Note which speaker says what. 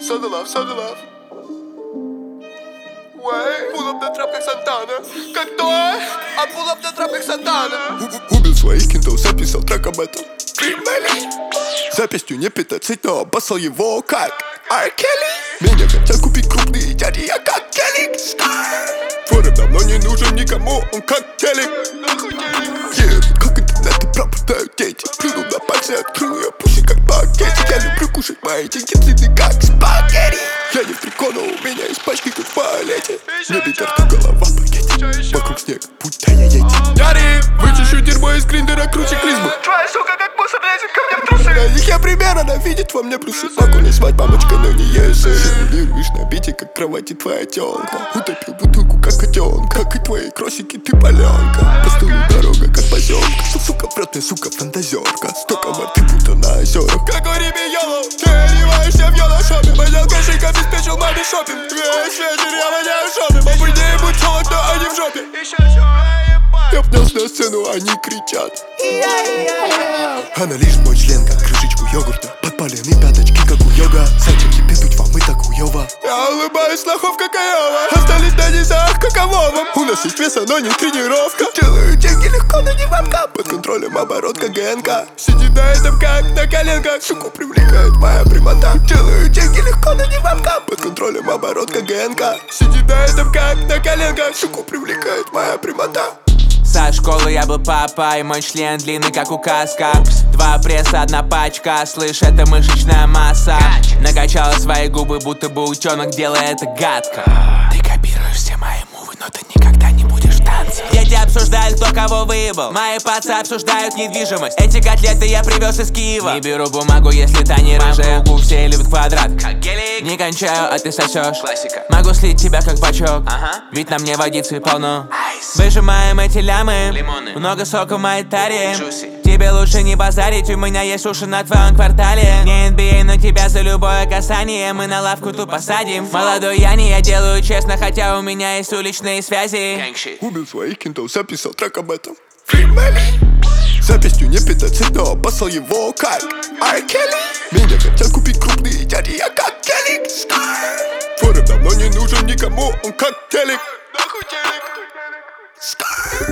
Speaker 1: So the love, so the love. Pull up the trap как Сантана. Как то? А pull up the trap как Сантана. Убил своих кентов, записал трек об этом. Записью не 15, но обоссал его как R. Kelly. Меня хотят купить крупные дяди, я как Келли. Форы давно не нужен никому, он как телек. Как интернеты пропадают дети. Плюну на пальцы, открыл я пуси как пакетик. Я люблю кушать мои деньги длинные как спагетти. Я не в трико, у меня есть пачки как в туалете. Мне битер, голова в пакете. Вокруг снег, будто я ети. Яри, вычищу дерьмо из гриндера круче клизму.
Speaker 2: Твоя сука как мусор лезет ко мне в трусы.
Speaker 1: Для них я пример, она видит во мне плюсы. Могу не звать мамочка, но не если. Симулируешь на бите, как кровати твоя тёлка. Утопил бутылку, как котенка. Как и твои кросики, ты паленка. По столу дорога, как поземка. Сука в рот, ты, сука, фантазерка. Столько воды, будто на озерах. Как у Риби Йоло, ты одеваешься в йоло-шопе. Понял, кошик обеспечил маме шопинг. Весь вечер я воняю шопинг. Попой не будь холодно, а не в жопе. Я внес на сцену, они кричат. Она лишь мой член, как крышечку йогурта. Подпаленные пяточки, как у йога. Зачем тебе тут вам и так хуёво? Я улыбаюсь, лохов какаева. Остались на низах, каково вам? У нас есть веса, но не тренировка. Делаю деньги легко, но не вамка. Под контролем оборот, как ГНК. Сидит на этом, как на коленках. Суку привлекает моя прямота. Делаю деньги легко, но не вамка. Под контролем оборот, как ГНК. Сидит на этом, как на коленках. Суку привлекает моя прямота.
Speaker 3: Со школы я был папой, мой член длинный, как указка. 2 пресса, 1 пачка, слышь, это мышечная масса. Накачала свои губы, будто бы утенок, делая это гадко. Ты копируешь все мои мувы, но ты никогда не будешь в танце. Дети обсуждали, кто кого выебал. Мои пацы обсуждают недвижимость. Эти котлеты я привез из Киева. Не беру бумагу, если та не рыжая. Все любят квадрат, как гелик. Не кончаю, а ты сосешь. Классика. Могу слить тебя как бачок, ведь на мне водицы полно. Выжимаем эти лямы, лимоны. Много сока в моей таре. Juicy. Тебе лучше не базарить, у меня есть уши на твоем квартале. Не NBA, но тебя за любое касание мы на лавку тут посадим. Молодой я не, я делаю честно, хотя у меня есть уличные связи.
Speaker 1: Убил своих кентов, записал трек об этом. Записью не 15, но обоссал его как R. Kelly. Меня хотят купить крупные дяди, я как Келли. Форы давно не нужен никому, он как телек. Нахуй телек.